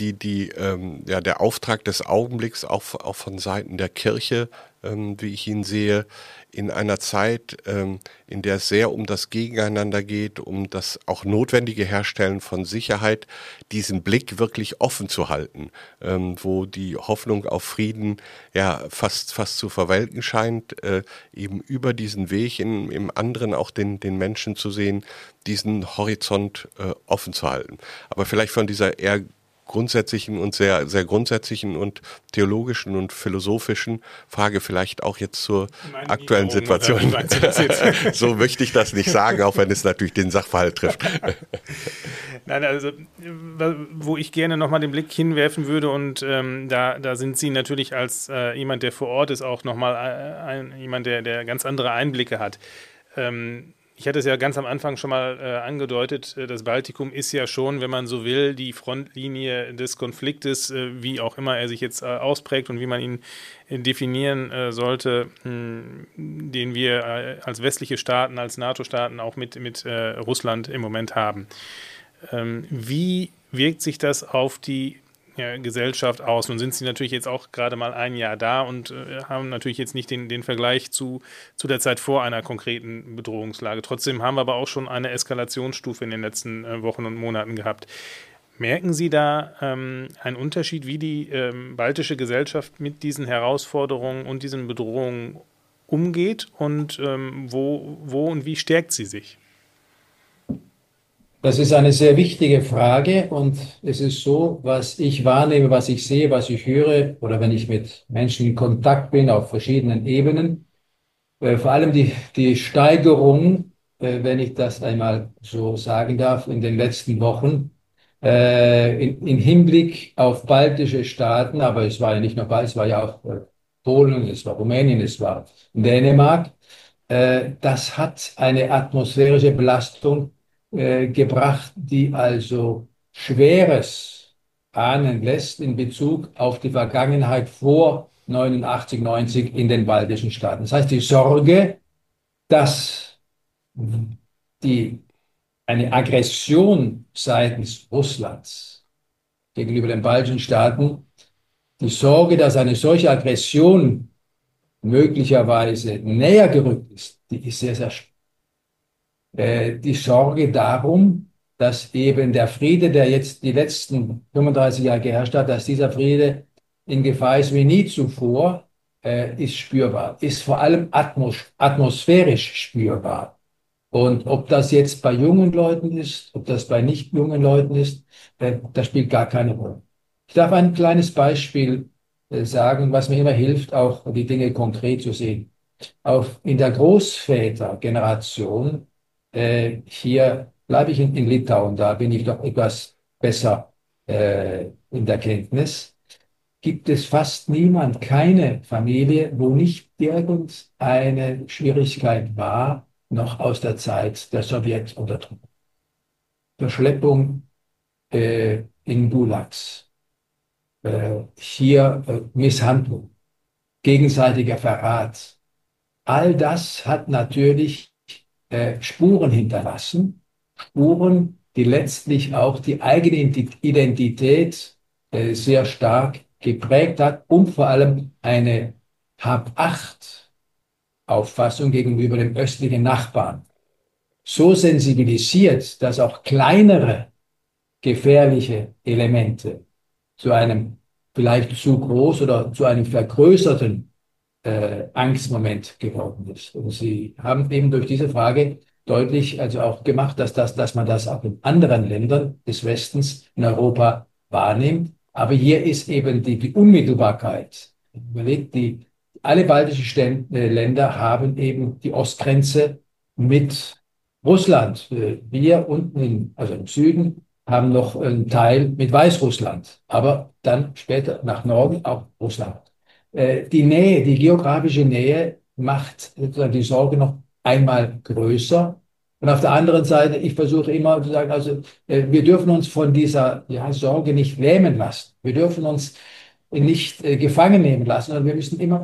der Auftrag des Augenblicks auch von Seiten der Kirche, wie ich ihn sehe, in einer Zeit, in der es sehr um das Gegeneinander geht, um das auch notwendige Herstellen von Sicherheit, diesen Blick wirklich offen zu halten, wo die Hoffnung auf Frieden ja fast zu verwelken scheint, eben über diesen Weg im anderen auch den Menschen zu sehen, diesen Horizont offen zu halten. Aber vielleicht von dieser eher grundsätzlichen und sehr, sehr grundsätzlichen und theologischen und philosophischen Frage vielleicht auch jetzt zur aktuellen Situation. So möchte ich das nicht sagen, auch wenn es natürlich den Sachverhalt trifft. Nein, also wo ich gerne nochmal den Blick hinwerfen würde und da sind Sie natürlich als jemand, der vor Ort ist, auch nochmal jemand, der ganz andere Einblicke hat. Ich hatte es ja ganz am Anfang schon mal angedeutet, das Baltikum ist ja schon, wenn man so will, die Frontlinie des Konfliktes, wie auch immer er sich jetzt ausprägt und wie man ihn definieren sollte, den wir als westliche Staaten, als NATO-Staaten auch mit Russland im Moment haben. Wie wirkt sich das auf die Gesellschaft aus? Nun sind Sie natürlich jetzt auch gerade mal ein Jahr da und haben natürlich jetzt nicht den Vergleich zu der Zeit vor einer konkreten Bedrohungslage. Trotzdem haben wir aber auch schon eine Eskalationsstufe in den letzten Wochen und Monaten gehabt. Merken Sie da einen Unterschied, wie die baltische Gesellschaft mit diesen Herausforderungen und diesen Bedrohungen umgeht und wo und wie stärkt sie sich? Das ist eine sehr wichtige Frage und es ist so, was ich wahrnehme, was ich sehe, was ich höre oder wenn ich mit Menschen in Kontakt bin auf verschiedenen Ebenen, vor allem die Steigerung, wenn ich das einmal so sagen darf, in den letzten Wochen in Hinblick auf baltische Staaten, aber es war ja nicht nur Baltikum, es war ja auch Polen, es war Rumänien, es war Dänemark, das hat eine atmosphärische Belastung gebracht, die also Schweres ahnen lässt in Bezug auf die Vergangenheit vor 89, 90 in den baltischen Staaten. Das heißt, die Sorge, dass eine Aggression seitens Russlands gegenüber den baltischen Staaten, die Sorge, dass eine solche Aggression möglicherweise näher gerückt ist, die ist sehr, sehr die Sorge darum, dass eben der Friede, der jetzt die letzten 35 Jahre geherrscht hat, dass dieser Friede in Gefahr ist wie nie zuvor ist spürbar, ist vor allem atmosphärisch spürbar. Und ob das jetzt bei jungen Leuten ist, ob das bei nicht jungen Leuten ist, das spielt gar keine Rolle. Ich darf ein kleines Beispiel sagen, was mir immer hilft, auch die Dinge konkret zu sehen. In der Großvätergeneration, hier bleibe ich in Litauen, da bin ich doch etwas besser in der Kenntnis, gibt es fast niemand, keine Familie, wo nicht irgendeine Schwierigkeit war, noch aus der Zeit der Sowjetunterdrückung. Verschleppung in Gulags, hier Misshandlung, gegenseitiger Verrat. All das hat natürlich Spuren hinterlassen, Spuren, die letztlich auch die eigene Identität sehr stark geprägt hat und vor allem eine Hab-Acht-Auffassung gegenüber dem östlichen Nachbarn so sensibilisiert, dass auch kleinere gefährliche Elemente zu einem vielleicht zu groß oder zu einem vergrößerten Angstmoment geworden ist. Und Sie haben eben durch diese Frage deutlich also auch gemacht, dass man das auch in anderen Ländern des Westens in Europa wahrnimmt. Aber hier ist eben die Unmittelbarkeit. Überlegt, alle baltischen Länder haben eben die Ostgrenze mit Russland. Wir unten also im Süden, haben noch einen Teil mit Weißrussland, aber dann später nach Norden auch Russland. Die Nähe, die geografische Nähe macht sozusagen die Sorge noch einmal größer. Und auf der anderen Seite, ich versuche immer zu sagen, also wir dürfen uns von dieser Sorge nicht lähmen lassen. Wir dürfen uns nicht gefangen nehmen lassen, sondern wir müssen immer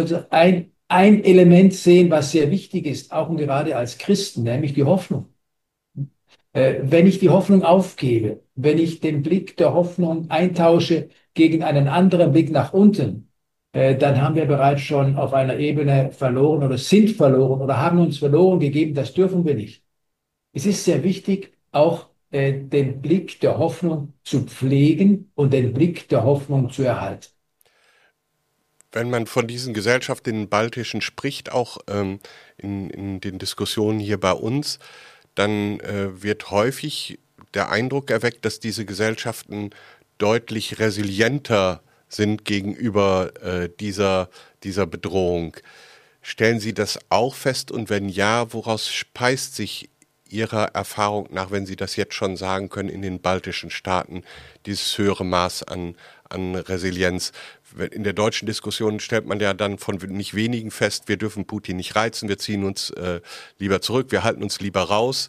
ein Element sehen, was sehr wichtig ist, auch und gerade als Christen, nämlich die Hoffnung. Wenn ich die Hoffnung aufgebe, wenn ich den Blick der Hoffnung eintausche gegen einen anderen Blick nach unten, dann haben wir bereits schon auf einer Ebene verloren oder sind verloren oder haben uns verloren gegeben. Das dürfen wir nicht. Es ist sehr wichtig, auch den Blick der Hoffnung zu pflegen und den Blick der Hoffnung zu erhalten. Wenn man von diesen Gesellschaften in den Baltischen spricht, auch in den Diskussionen hier bei uns, dann wird häufig der Eindruck erweckt, dass diese Gesellschaften deutlich resilienter sind gegenüber dieser Bedrohung. Stellen Sie das auch fest und wenn ja, woraus speist sich Ihrer Erfahrung nach, wenn Sie das jetzt schon sagen können, in den baltischen Staaten, dieses höhere Maß an Resilienz? In der deutschen Diskussion stellt man ja dann von nicht wenigen fest, wir dürfen Putin nicht reizen, wir ziehen uns lieber zurück, wir halten uns lieber raus.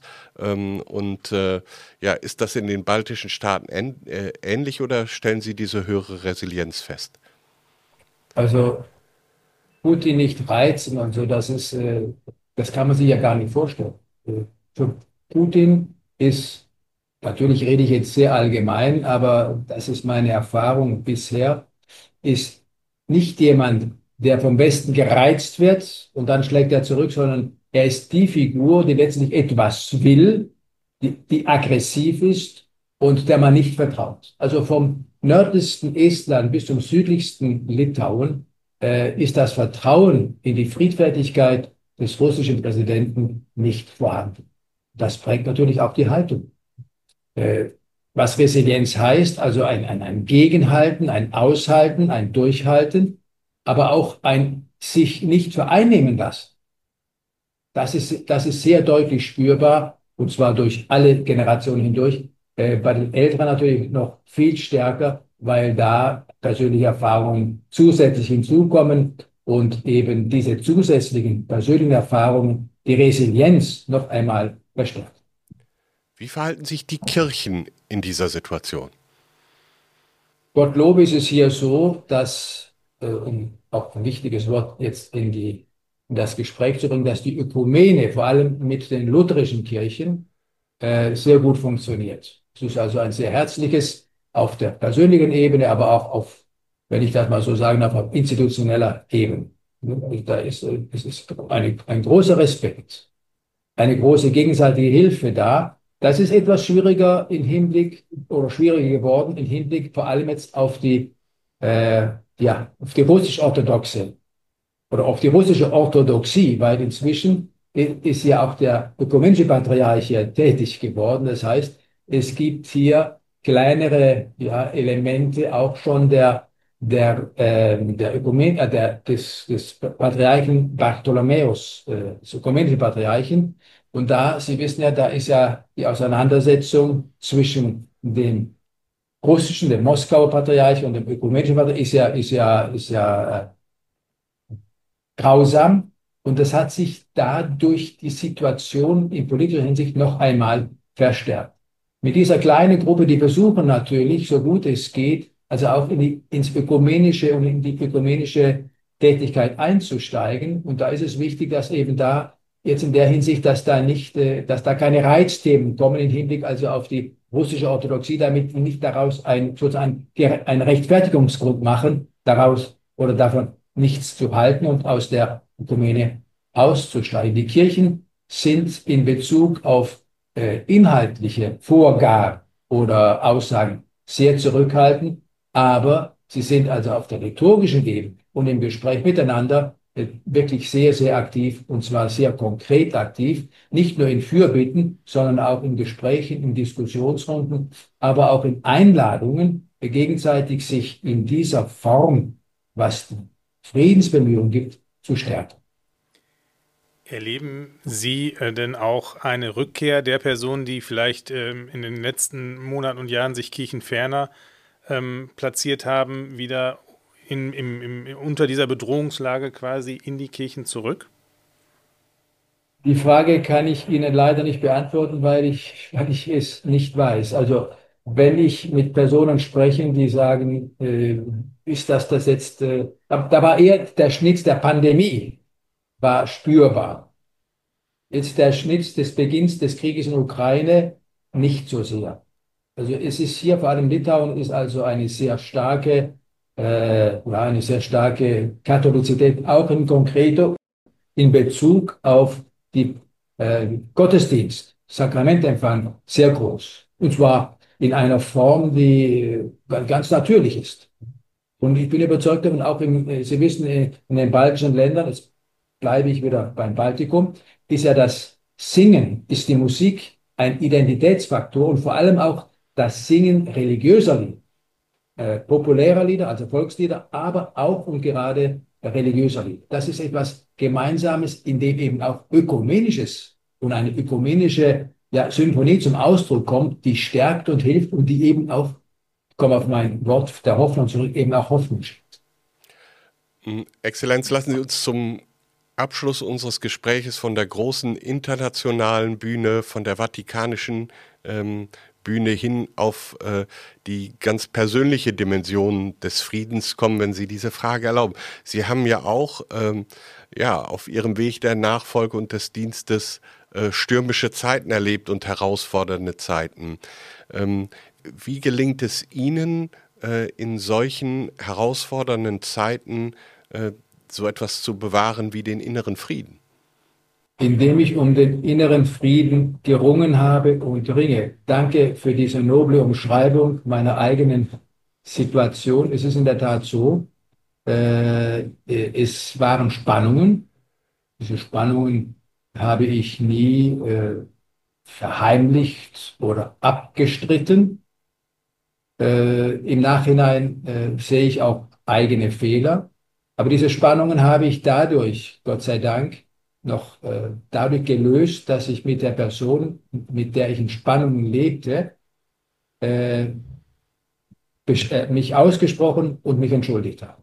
Ist das in den baltischen Staaten ähnlich oder stellen Sie diese höhere Resilienz fest? Also Putin nicht reizen und so, das kann man sich ja gar nicht vorstellen. Für Putin ist, natürlich rede ich jetzt sehr allgemein, aber das ist meine Erfahrung bisher, ist nicht jemand, der vom Westen gereizt wird und dann schlägt er zurück, sondern er ist die Figur, die letztlich etwas will, die aggressiv ist und der man nicht vertraut. Also vom nördlichsten Estland bis zum südlichsten Litauen ist das Vertrauen in die Friedfertigkeit des russischen Präsidenten nicht vorhanden. Das prägt natürlich auch die Haltung. Was Resilienz heißt, also ein Gegenhalten, ein Aushalten, ein Durchhalten, aber auch ein sich nicht vereinnehmen lassen. Das ist sehr deutlich spürbar, und zwar durch alle Generationen hindurch. Bei den Älteren natürlich noch viel stärker, weil da persönliche Erfahrungen zusätzlich hinzukommen und eben diese zusätzlichen persönlichen Erfahrungen die Resilienz noch einmal verstärken. Wie verhalten sich die Kirchen in dieser Situation? Gottlob ist es hier so, dass, um auch ein wichtiges Wort jetzt in das Gespräch zu bringen, dass die Ökumene, vor allem mit den lutherischen Kirchen, sehr gut funktioniert. Es ist also ein sehr herzliches auf der persönlichen Ebene, aber auch auf, wenn ich das mal so sagen darf, auf institutioneller Ebene. Es ist ein großer Respekt, eine große gegenseitige Hilfe da. Das ist etwas schwieriger im Hinblick oder schwieriger geworden im Hinblick vor allem jetzt auf die russisch-orthodoxe oder auf die russische Orthodoxie, weil inzwischen ist ja auch der ökumenische Patriarch hier tätig geworden. Das heißt, es gibt hier kleinere Elemente auch schon der des Patriarchen Bartholomäus, des ökumenischen Patriarchen. Und da, Sie wissen ja, da ist ja die Auseinandersetzung zwischen dem russischen, dem Moskauer Patriarch und dem ökumenischen Patriarch ist ja grausam. Und das hat sich dadurch die Situation in politischer Hinsicht noch einmal verstärkt. Mit dieser kleinen Gruppe, die versuchen natürlich, so gut es geht, also auch ins Ökumenische und in die ökumenische Tätigkeit einzusteigen. Und da ist es wichtig, dass eben da jetzt in der Hinsicht, dass da keine Reizthemen kommen im Hinblick also auf die russische Orthodoxie, damit wir nicht daraus sozusagen einen Rechtfertigungsgrund machen, daraus oder davon nichts zu halten und aus der Ökumene auszusteigen. Die Kirchen sind in Bezug auf inhaltliche Vorgaben oder Aussagen sehr zurückhaltend, aber sie sind also auf der liturgischen Ebene und im Gespräch miteinander wirklich sehr, sehr aktiv und zwar sehr konkret aktiv, nicht nur in Fürbitten, sondern auch in Gesprächen, in Diskussionsrunden, aber auch in Einladungen, gegenseitig sich in dieser Form, was die Friedensbemühungen gibt, zu stärken. Erleben Sie denn auch eine Rückkehr der Personen, die vielleicht in den letzten Monaten und Jahren sich kirchenferner platziert haben, wieder unter dieser Bedrohungslage quasi in die Kirchen zurück? Die Frage kann ich Ihnen leider nicht beantworten, weil ich es nicht weiß. Also wenn ich mit Personen spreche, die sagen, ist das jetzt, da war eher der Schnitt der Pandemie, war spürbar. Jetzt der Schnitt des Beginns des Krieges in der Ukraine nicht so sehr. Also es ist hier vor allem Litauen ist also eine sehr starke Katholizität, auch im Konkreto in Bezug auf die Gottesdienst, Sakramentempfang sehr groß. Und zwar in einer Form, die ganz natürlich ist. Und ich bin überzeugt davon, auch Sie wissen, in den baltischen Ländern, jetzt bleibe ich wieder beim Baltikum, ist ja das Singen, ist die Musik ein Identitätsfaktor und vor allem auch das Singen religiöser Lieder, populärer Lieder, also Volkslieder, aber auch und gerade religiöser Lieder. Das ist etwas Gemeinsames, in dem eben auch Ökumenisches und eine ökumenische Symphonie zum Ausdruck kommt, die stärkt und hilft und die eben auch, ich komme auf mein Wort der Hoffnung zurück, eben auch Hoffnung schenkt. Exzellenz, lassen Sie uns zum Abschluss unseres Gespräches von der großen internationalen Bühne, von der vatikanischen Bühne hin auf die ganz persönliche Dimension des Friedens kommen, wenn Sie diese Frage erlauben. Sie haben ja auch auf Ihrem Weg der Nachfolge und des Dienstes stürmische Zeiten erlebt und herausfordernde Zeiten. Wie gelingt es Ihnen, in solchen herausfordernden Zeiten so etwas zu bewahren wie den inneren Frieden? Indem ich um den inneren Frieden gerungen habe und ringe. Danke für diese noble Umschreibung meiner eigenen Situation. Es ist in der Tat so, es waren Spannungen. Diese Spannungen habe ich nie verheimlicht oder abgestritten. Im Nachhinein sehe ich auch eigene Fehler. Aber diese Spannungen habe ich dadurch, Gott sei Dank, noch dadurch gelöst, dass ich mit der Person, mit der ich in Spannungen lebte, mich ausgesprochen und mich entschuldigt habe.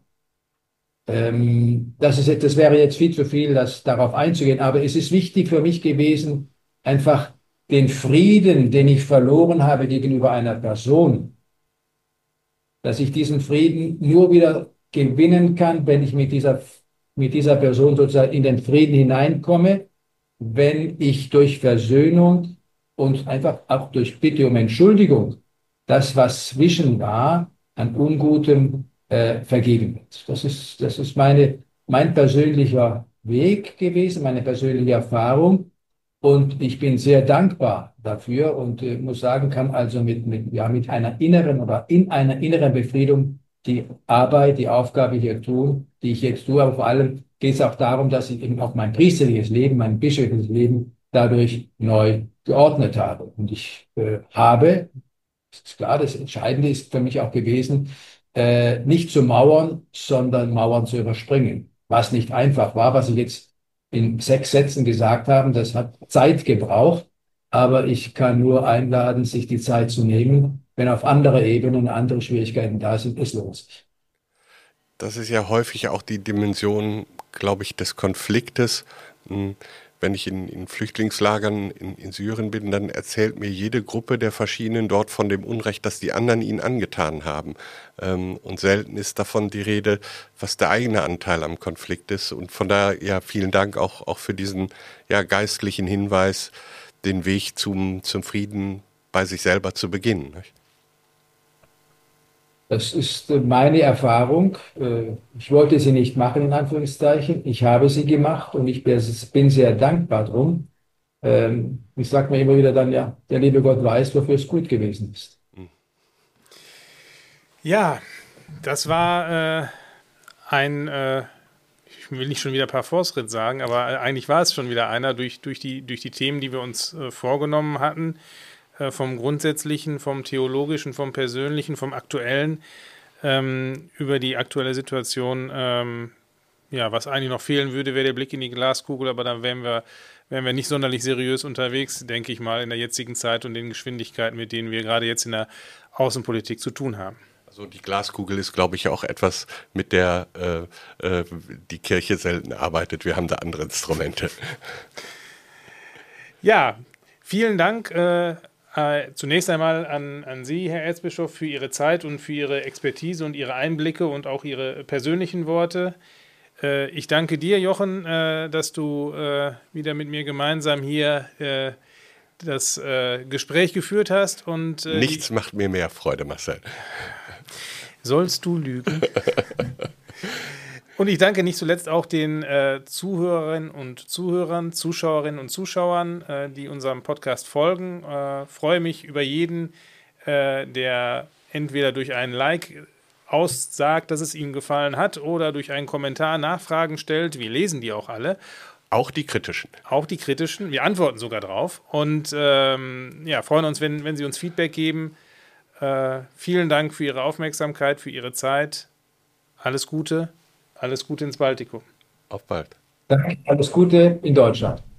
Das wäre jetzt viel zu viel, darauf einzugehen, aber es ist wichtig für mich gewesen, einfach den Frieden, den ich verloren habe gegenüber einer Person, dass ich diesen Frieden nur wieder gewinnen kann, wenn ich mit dieser Person sozusagen in den Frieden hineinkomme, wenn ich durch Versöhnung und einfach auch durch Bitte um Entschuldigung das, was zwischen war, an Ungutem vergeben wird. Das ist mein persönlicher Weg gewesen, meine persönliche Erfahrung. Und ich bin sehr dankbar dafür und muss sagen, kann also mit einer inneren oder in einer inneren Befriedung die Arbeit, die Aufgabe hier tun, die ich jetzt tue, aber vor allem geht es auch darum, dass ich eben auch mein priesterliches Leben, mein bischöfliches Leben dadurch neu geordnet habe. Und ich habe, ist klar, das Entscheidende ist für mich auch gewesen, nicht zu mauern, sondern Mauern zu überspringen. Was nicht einfach war, was ich jetzt in 6 Sätzen gesagt habe, das hat Zeit gebraucht, aber ich kann nur einladen, sich die Zeit zu nehmen. Wenn auf anderer Ebene andere Schwierigkeiten da sind, es lohnt sich. Das ist ja häufig auch die Dimension, glaube ich, des Konfliktes. Wenn ich in Flüchtlingslagern in Syrien bin, dann erzählt mir jede Gruppe der verschiedenen dort von dem Unrecht, das die anderen ihnen angetan haben. Und selten ist davon die Rede, was der eigene Anteil am Konflikt ist. Und von daher, ja, vielen Dank auch für diesen geistlichen Hinweis, den Weg zum Frieden bei sich selber zu beginnen. Das ist meine Erfahrung. Ich wollte sie nicht machen, in Anführungszeichen. Ich habe sie gemacht und ich bin sehr dankbar drum. Ich sage mir immer wieder dann, ja, der liebe Gott weiß, wofür es gut gewesen ist. Ja, das war ich will nicht schon wieder Parforce-Ritt sagen, aber eigentlich war es schon wieder einer durch die Themen, die wir uns vorgenommen hatten. Vom Grundsätzlichen, vom Theologischen, vom Persönlichen, vom Aktuellen, über die aktuelle Situation. Was eigentlich noch fehlen würde, wäre der Blick in die Glaskugel, aber dann wären wir nicht sonderlich seriös unterwegs, denke ich mal, in der jetzigen Zeit und den Geschwindigkeiten, mit denen wir gerade jetzt in der Außenpolitik zu tun haben. Also die Glaskugel ist, glaube ich, auch etwas, mit der die Kirche selten arbeitet. Wir haben da andere Instrumente. Ja, vielen Dank. Zunächst einmal an Sie, Herr Erzbischof, für Ihre Zeit und für Ihre Expertise und Ihre Einblicke und auch Ihre persönlichen Worte. Ich danke dir, Jochen, dass du wieder mit mir gemeinsam hier das Gespräch geführt hast. Und nichts macht mir mehr Freude, Marcel. Sollst du lügen? Und ich danke nicht zuletzt auch den Zuhörerinnen und Zuhörern, Zuschauerinnen und Zuschauern, die unserem Podcast folgen. Freue mich über jeden, der entweder durch einen Like aussagt, dass es ihm gefallen hat, oder durch einen Kommentar Nachfragen stellt. Wir lesen die auch alle. Auch die kritischen. Auch die kritischen. Wir antworten sogar drauf. Und freuen uns, wenn Sie uns Feedback geben. Vielen Dank für Ihre Aufmerksamkeit, für Ihre Zeit. Alles Gute. Alles Gute ins Baltikum. Auf bald. Danke, alles Gute in Deutschland.